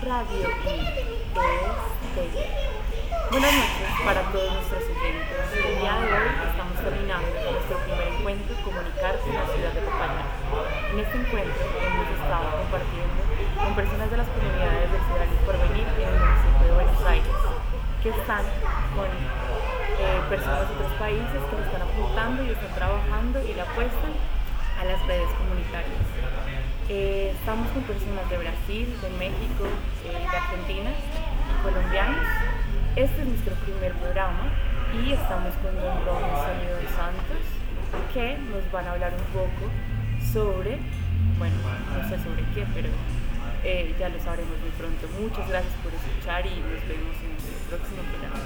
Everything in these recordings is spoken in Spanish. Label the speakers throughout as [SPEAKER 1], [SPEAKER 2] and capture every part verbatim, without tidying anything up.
[SPEAKER 1] Radio I Estéreo. Buenas noches para todos nuestros oyentes. El día de hoy estamos terminando nuestro primer encuentro Comunicarse en la ciudad de Popayán. En este encuentro hemos estado compartiendo con personas de las comunidades del Ciudad del Porvenir en el municipio de Buenos Aires, que están con eh, personas de otros países que se están apuntando y están trabajando y le apuestan a las redes comunitarias. Eh, estamos con personas de Brasil, de México, eh, de Argentina, colombianos. Este es nuestro primer programa y estamos con don Robinson y don Santos, que nos van a hablar un poco sobre, bueno, no sé sobre qué, pero eh, ya lo sabremos muy pronto. Muchas gracias por escuchar y nos vemos en el próximo programa.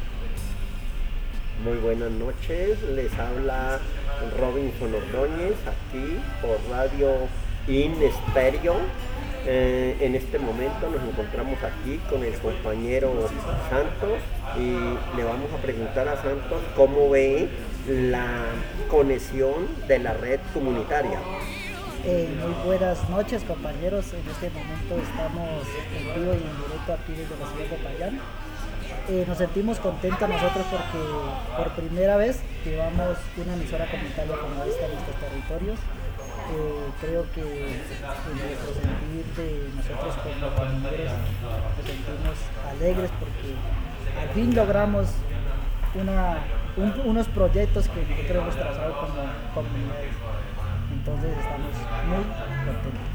[SPEAKER 2] Muy buenas noches, les habla Robinson Ordóñez aquí por Radio I Estéreo. Eh, en este momento nos encontramos aquí con el compañero Santos y le vamos a preguntar a Santos cómo ve la conexión de la red comunitaria.
[SPEAKER 3] Eh, muy buenas noches, compañeros. En este momento estamos en vivo y en directo aquí desde la ciudad de Popayán. Eh, nos sentimos contentos nosotros porque por primera vez llevamos una emisora comunitaria como esta en nuestros territorios. Eh, creo que en nuestro sentir de nosotros como comuneros nos sentimos alegres porque al fin logramos una, un, unos proyectos que nosotros hemos trazado como comunidades. Entonces estamos muy contentos.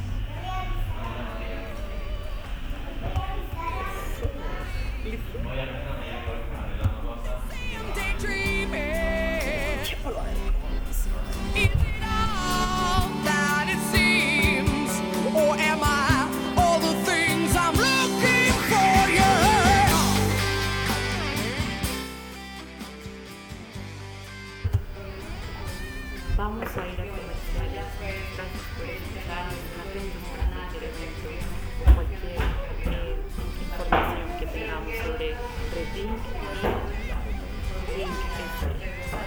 [SPEAKER 1] Vamos a ir a comerciales. Gracias por escuchar. Estén atentos para cualquier evento, cualquier eh, información que tengamos sobre Redink y Link Estéreo.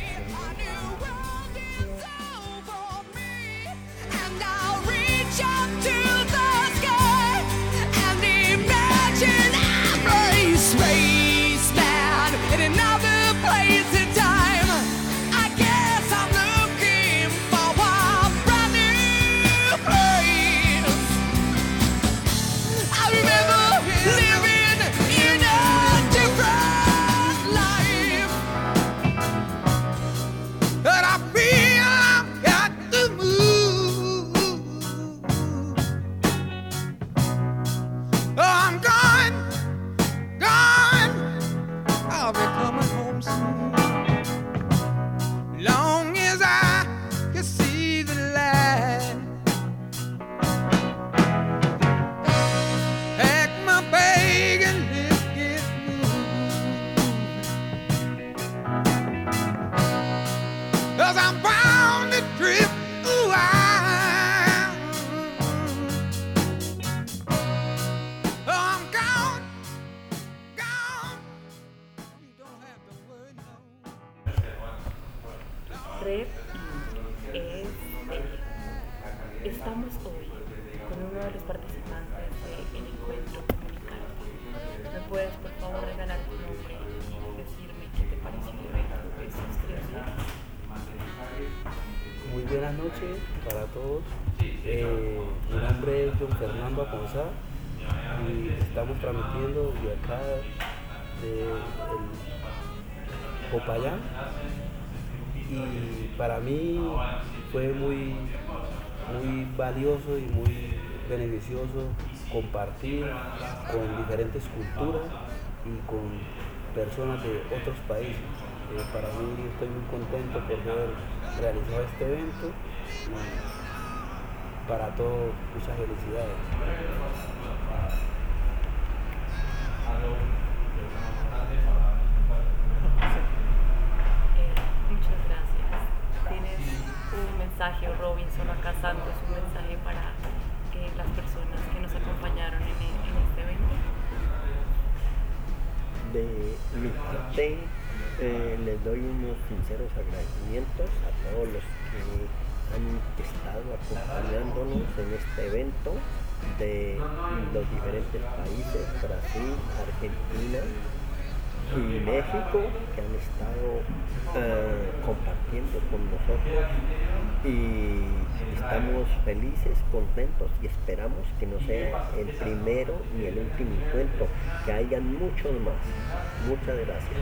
[SPEAKER 1] Red I Estéreo. Estamos hoy con uno de los participantes del encuentro Comunicarse. ¿Me puedes por favor regalar tu nombre y decirme qué te pareció el evento? ¿Eso ustedes quieren?
[SPEAKER 4] Muy buenas noches para todos. Eh, mi nombre es don Fernando Aponzá y estamos transmitiendo desde acá de el Popayán. Y para mí fue muy, muy valioso y muy beneficioso compartir con diferentes culturas y con personas de otros países. Eh, para mí estoy muy contento por haber realizado este evento y para todos muchas felicidades.
[SPEAKER 1] Mensaje, Robinson, acá Santos, un mensaje para eh, las personas que nos acompañaron en, en este evento.
[SPEAKER 2] De mi parte, eh, les doy unos sinceros agradecimientos a todos los que han estado acompañándonos en este evento de los diferentes países, Brasil, Argentina y México, que han estado uh, compartiendo con nosotros, y estamos felices, contentos, y esperamos que no sea el primero ni el último encuentro, que hayan muchos más. Muchas gracias.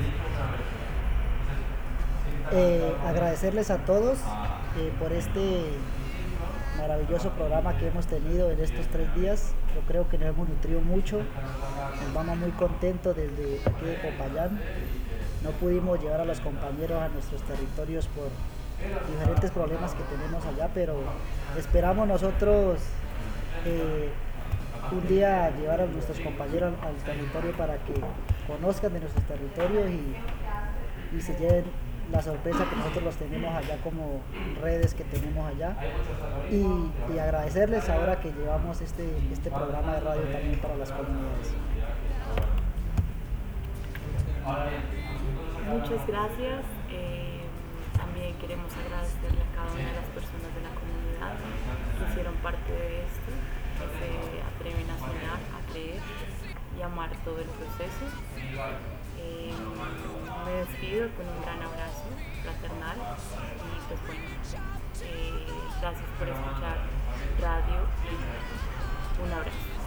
[SPEAKER 3] Eh, agradecerles a todos eh, por este maravilloso programa que hemos tenido en estos tres días. Yo creo que nos hemos nutrido mucho, nos vamos muy contentos desde aquí de Popayán. No pudimos llevar a los compañeros a nuestros territorios por diferentes problemas que tenemos allá, pero esperamos nosotros eh, un día llevar a nuestros compañeros al, al territorio para que conozcan de nuestros territorios y, y se lleven la sorpresa que nosotros los tenemos allá como redes que tenemos allá, y, y agradecerles ahora que llevamos este, este programa de radio también para las comunidades.
[SPEAKER 1] Muchas gracias. Eh, también queremos agradecerle a cada una de las personas de la comunidad que hicieron parte de esto, que se atreven a soñar, a creer y amar todo el proceso. Eh, me despido con un gran abrazo fraternal y pues bueno, eh, gracias por escuchar Radio y un abrazo.